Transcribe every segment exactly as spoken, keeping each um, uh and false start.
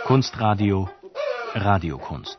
Kunstradio Radiokunst.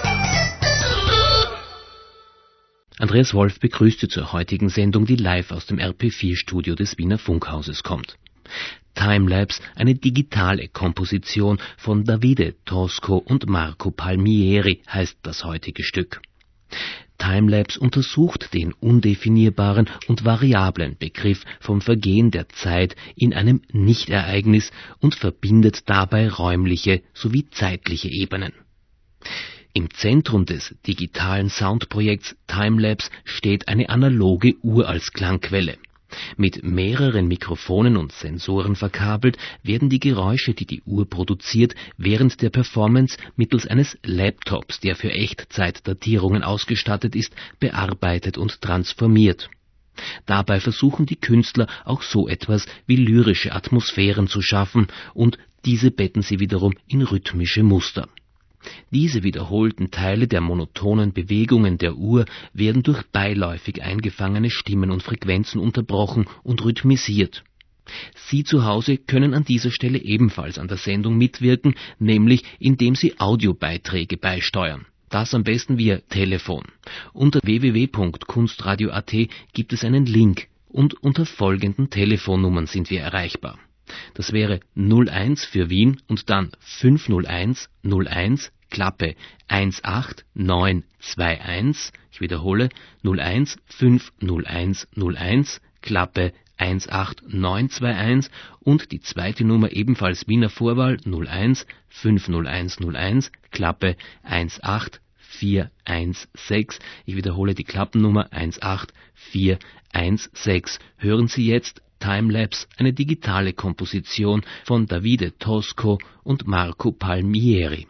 Andreas Wolf begrüßt Sie zur heutigen Sendung, die live aus dem R P vier Studio des Wiener Funkhauses kommt. Timelapse, eine digitale Komposition von Davide Tosco und Marco Palmieri, heißt das heutige Stück. Timelapse untersucht den undefinierbaren und variablen Begriff vom Vergehen der Zeit in einem Nichtereignis und verbindet dabei räumliche sowie zeitliche Ebenen. Im Zentrum des digitalen Soundprojekts Timelapse steht eine analoge Uhr als Klangquelle. Mit mehreren Mikrofonen und Sensoren verkabelt werden die Geräusche, die die Uhr produziert, während der Performance mittels eines Laptops, der für Echtzeitdatierungen ausgestattet ist, bearbeitet und transformiert. Dabei versuchen die Künstler auch so etwas wie lyrische Atmosphären zu schaffen, und diese betten sie wiederum in rhythmische Muster. Diese wiederholten Teile der monotonen Bewegungen der Uhr werden durch beiläufig eingefangene Stimmen und Frequenzen unterbrochen und rhythmisiert. Sie zu Hause können an dieser Stelle ebenfalls an der Sendung mitwirken, nämlich indem Sie Audiobeiträge beisteuern. Das am besten via Telefon. Unter w w w punkt kunstradio punkt a t gibt es einen Link und unter folgenden Telefonnummern sind wir erreichbar. Das wäre null eins für Wien und dann fünf null eins null eins Klappe eins acht neun zwei eins. Ich wiederhole null eins fünf null eins null eins Klappe eins acht neun zwei eins und die zweite Nummer ebenfalls Wiener Vorwahl null eins fünf null eins null eins Klappe eins acht vier eins sechs. Ich wiederhole die Klappennummer eins acht vier eins sechs. Hören Sie jetzt Timelapse, eine digitale Komposition von Davide Tosco und Marco Palmieri.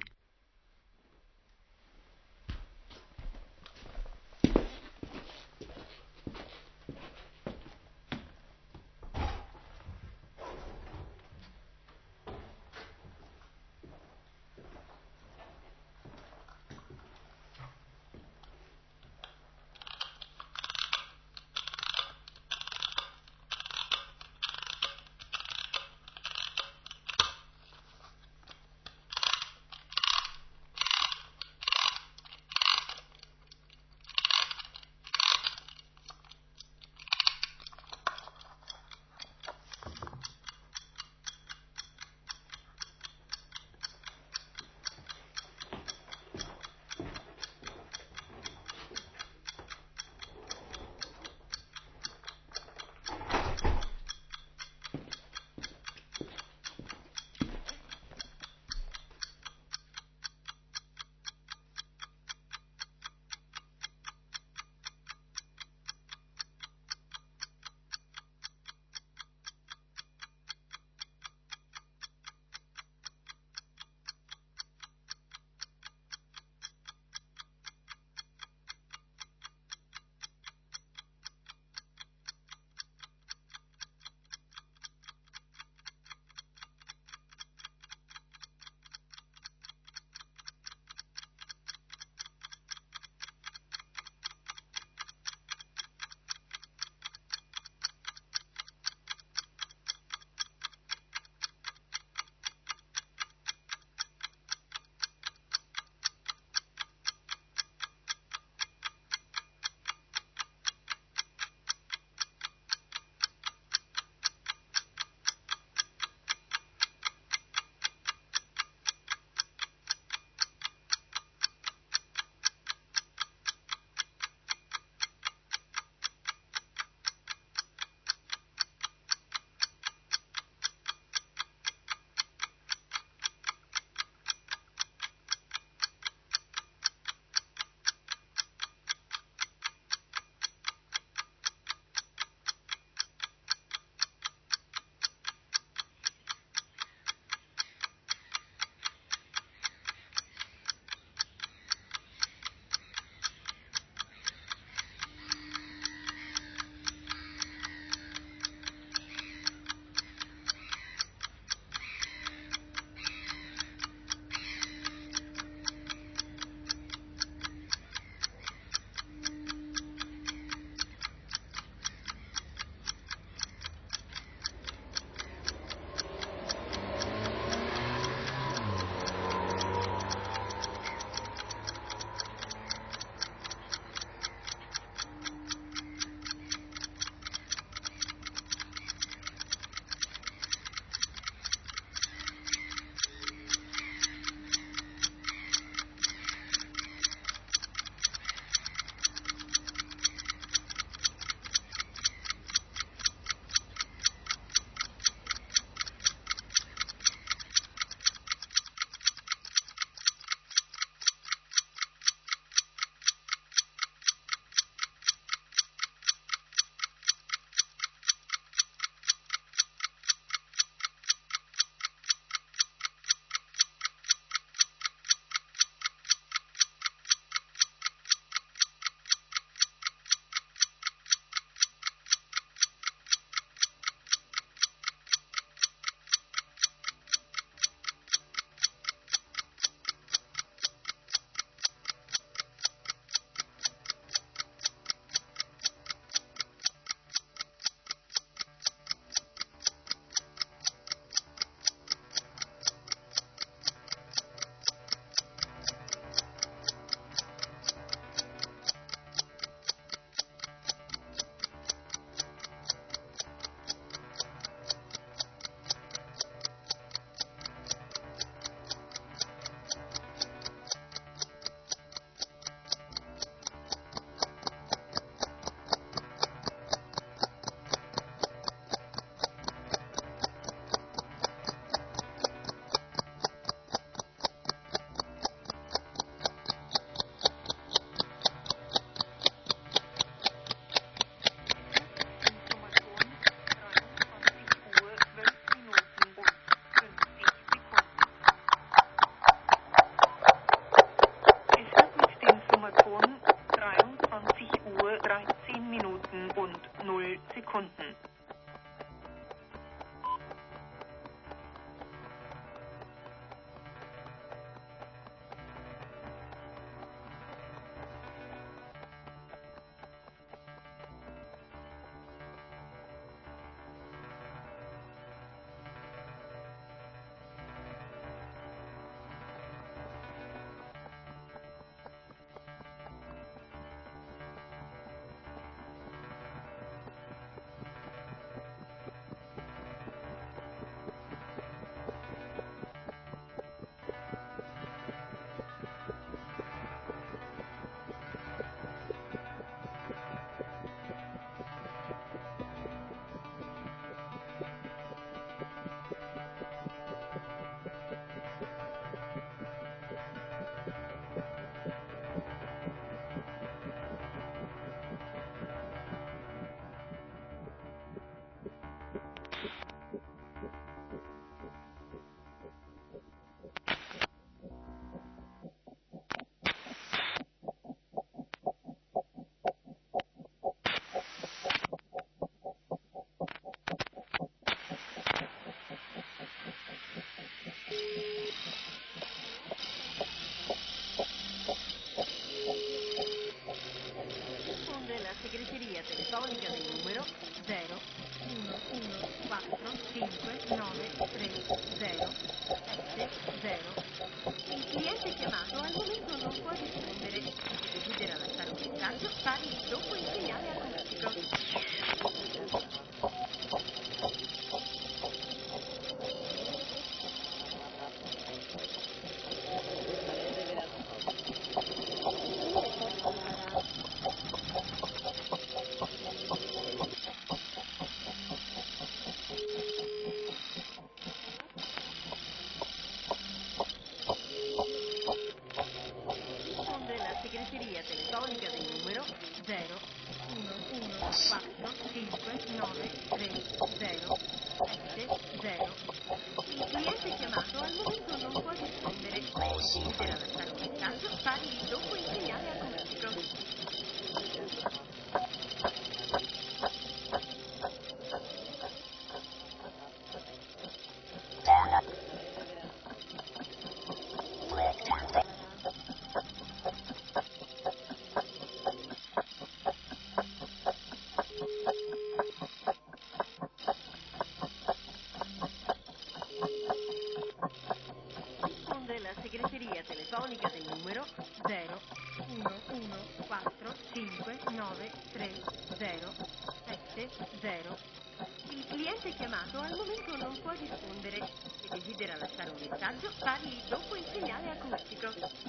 null Sekunden. Segreteria telefonica del numero zero uno uno quattro cinque nove tre zero sette zero. Il cliente chiamato al momento non può rispondere. Se desidera lasciare un messaggio, parli dopo il segnale acustico. Segreteria telefonica del numero zero uno uno quattro cinque nove tre zero sette zero. Il cliente chiamato al momento non può rispondere. Se desidera lasciare un messaggio, parli dopo il segnale acustico. Segreteria telefonica del numero zero uno uno quattro cinque nove tre zero sette zero. Il cliente chiamato al momento non può rispondere. Se desidera lasciare un messaggio, parli dopo il segnale acustico.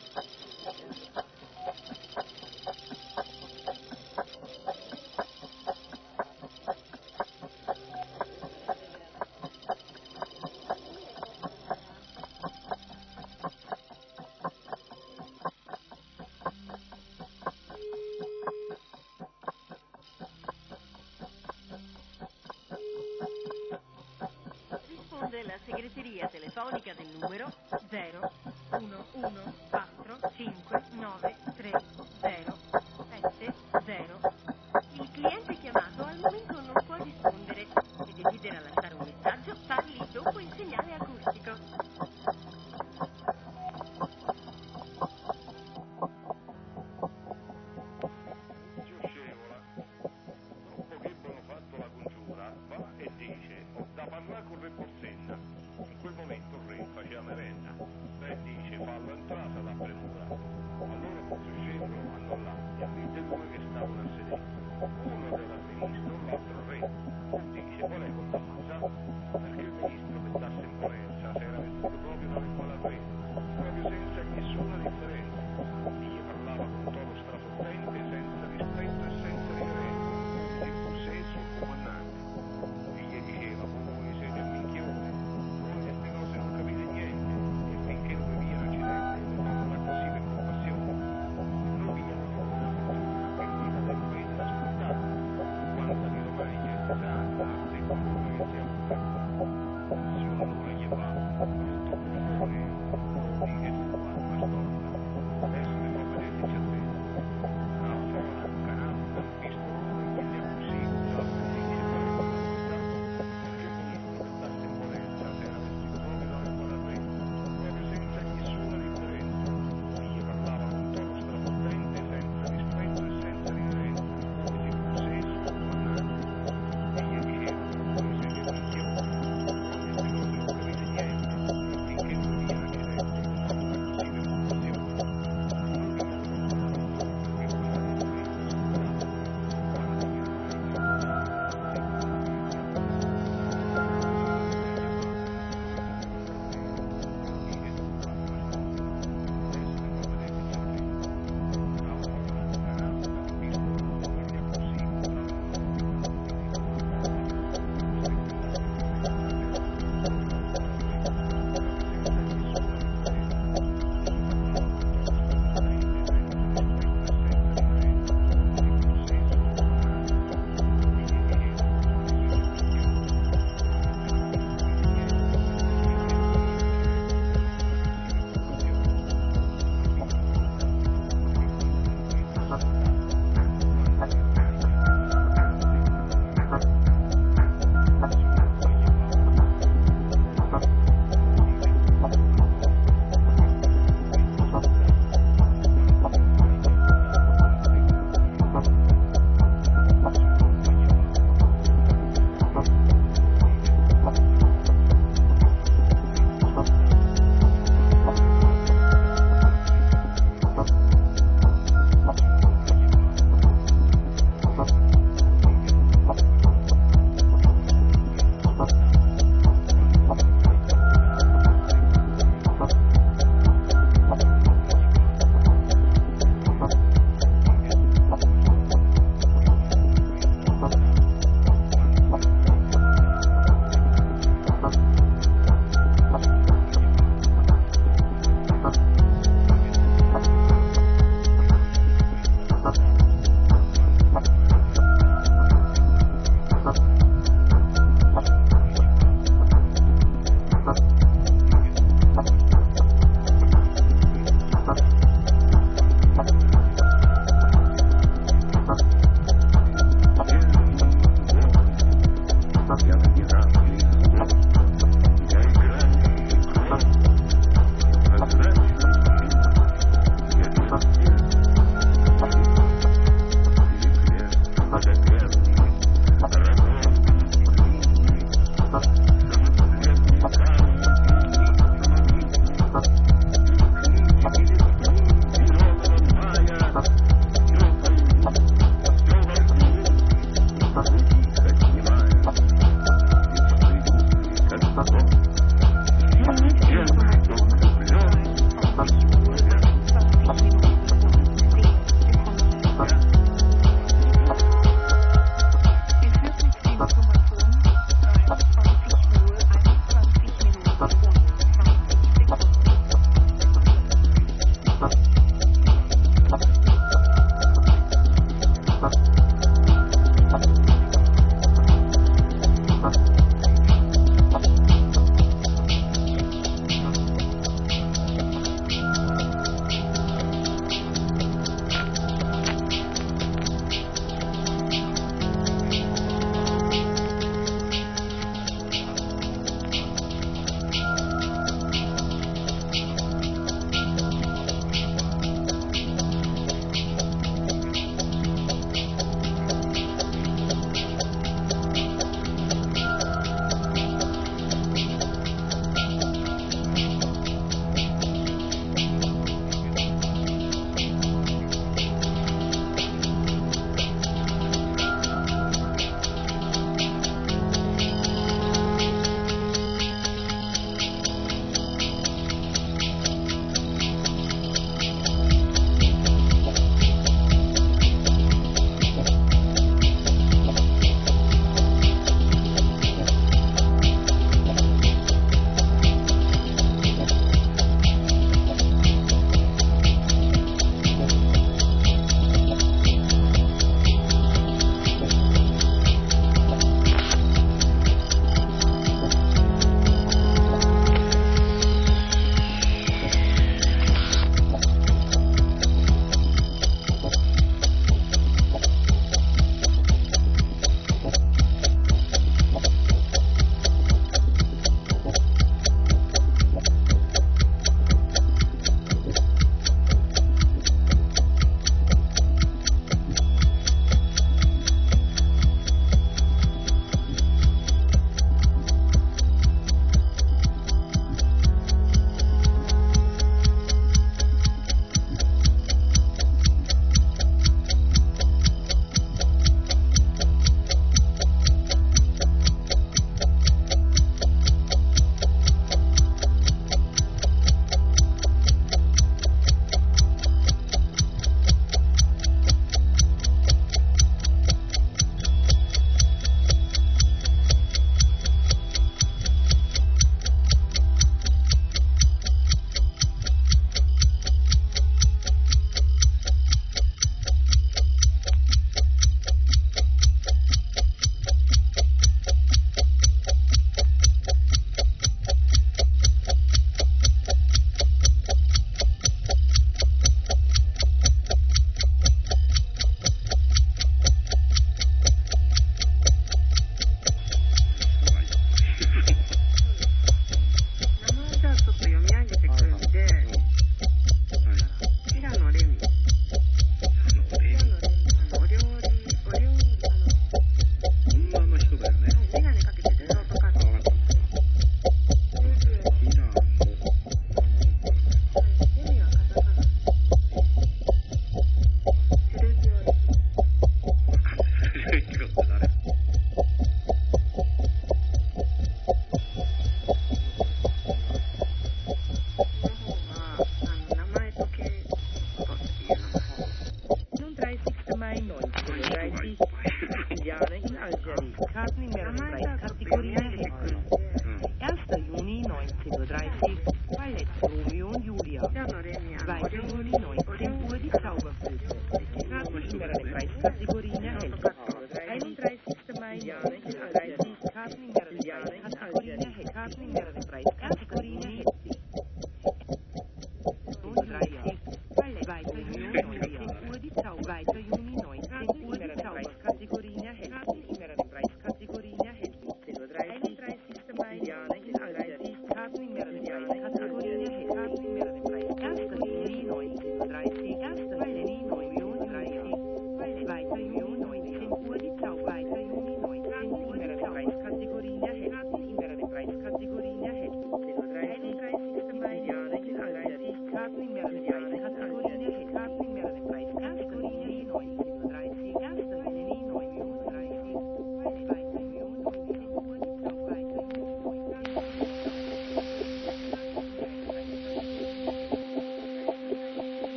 La segreteria telefonica del numero zero uno uno quattro cinque nove tre zero sette zero. Il cliente chiamato al momento non può rispondere. Se desidera lasciare un messaggio, parli dopo il segnale acustico.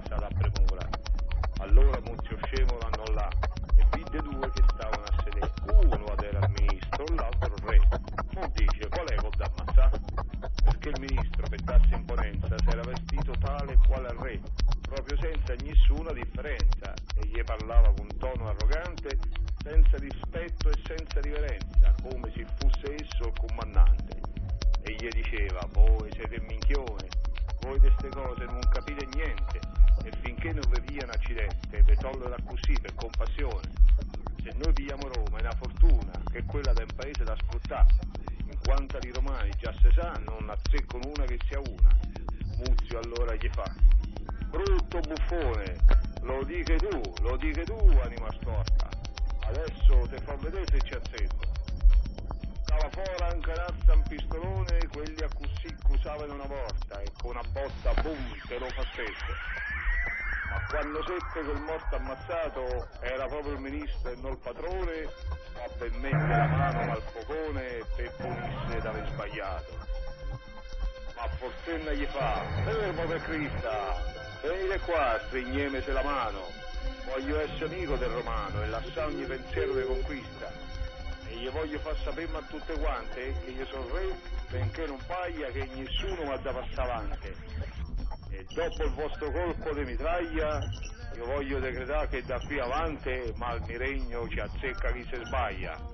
passata a premurare. Allora Muzio Scemo l'hanno là e vide due che stavano a sedere. Uno era il ministro, l'altro il re. Non dice qual è col da ammazzare? Perché il ministro, per darsi imponenza, si era vestito tale quale al re, proprio senza nessuna differenza, e gli parlava con tono arrogante, senza rispetto e senza riverenza, come se fosse esso il comandante. E gli diceva: voi siete minchione, voi di queste cose non capite niente, e finché non vi via un accidente vi tollera così per compassione. Se noi pigliamo Roma è una fortuna, che è quella da un paese da sfruttare, in quanto i romani già se sa non azzeccano una che sia una. Muzio allora gli fa: brutto buffone, lo diche tu, lo diche tu, anima storta, adesso te fa vedere se ci azzecco. Stava fuori anche razza un pistolone, quelli a così usavano una volta, e con una botta boom te lo fa stesso. Ma quando seppe che il morto ammazzato era proprio il ministro e non il padrone, fa ben mettere la mano al fogone per punirsi d'aver sbagliato. Ma Forsenna gli fa: fermo per Crista, venite qua, stringemese la mano, voglio essere amico del romano e lasciare ogni pensiero di conquista, e gli voglio far sapere a tutte quante che io sono re, benché non paia che nessuno mi ha da passare avanti, e dopo il vostro colpo di mitraglia io voglio decretare che da qui avanti mal mi regno ci azzecca chi si sbaglia.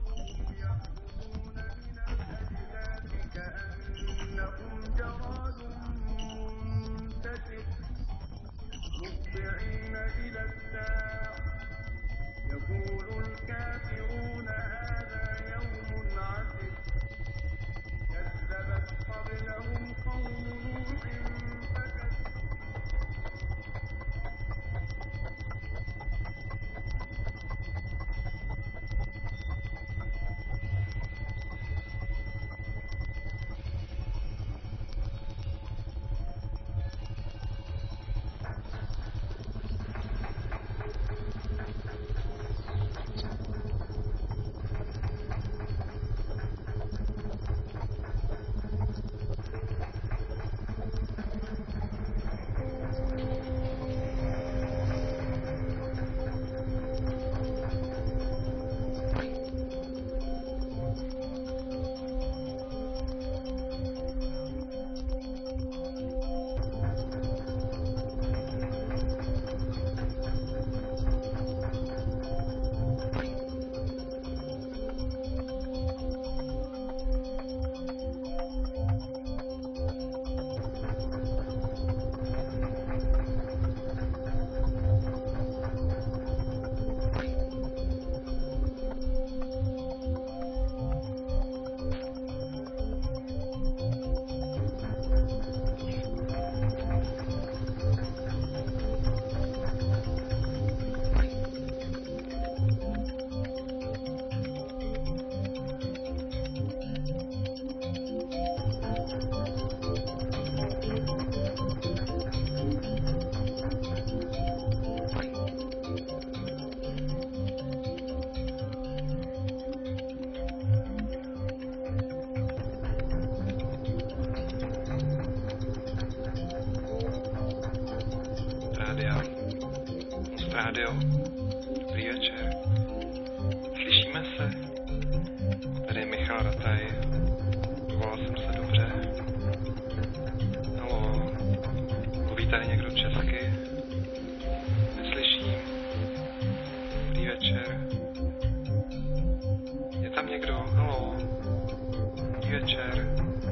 يقول الكافرون هذا يوم عسر كذبت قبلهم قوم نوح فكذبوا rádio. Dobrý večer. Slyšíme se? Tady je Michal Rataj. Dovolal jsem se dobře. Haló. Mluví tady někdo česky? Neslyším. Dobrý večer. Je tam někdo? Haló. Dobrý večer.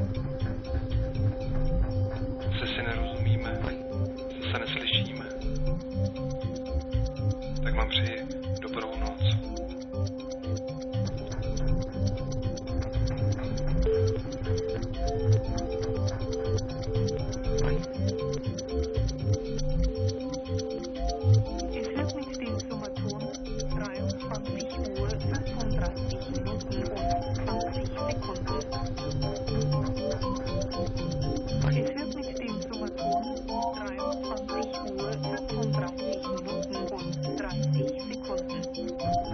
Se si nerozumíme. Se se neslyšíme. Tak vám přeji dobrou noc. Es wird mit dem Summaton dreiundzwanzig Uhr fünfunddreißig Minuten und zwanzig Sekunden. Es wird mit dem Summaton dreiundzwanzig Uhr fünfunddreißig Minuten und dreißig Sekunden.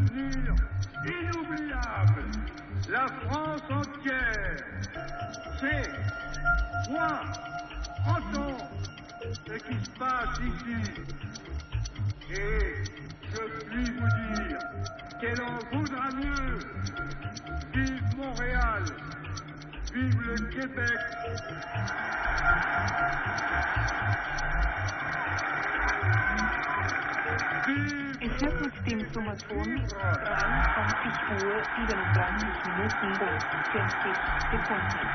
souvenir inoubliable. La France entière sait, voit, entend ce qui se passe ici. Et je puis vous dire qu'elle en voudra mieux. Vive Montréal, vive le Québec. Es wird mit dem Summaton dreiundzwanzig Uhr siebenunddreißig Minuten und vierzig Sekunden.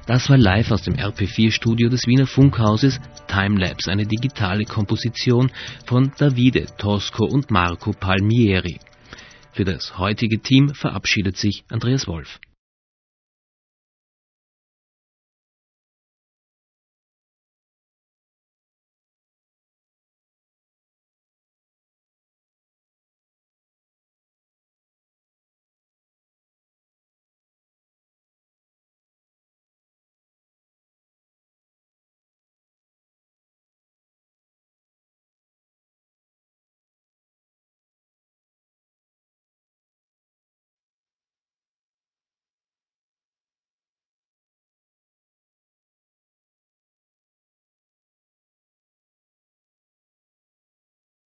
Das war live aus dem R P vier Studio des Wiener Funkhauses Timelapse, eine digitale Komposition von Davide Tosco und Marco Palmieri. Für das heutige Team verabschiedet sich Andreas Wolf.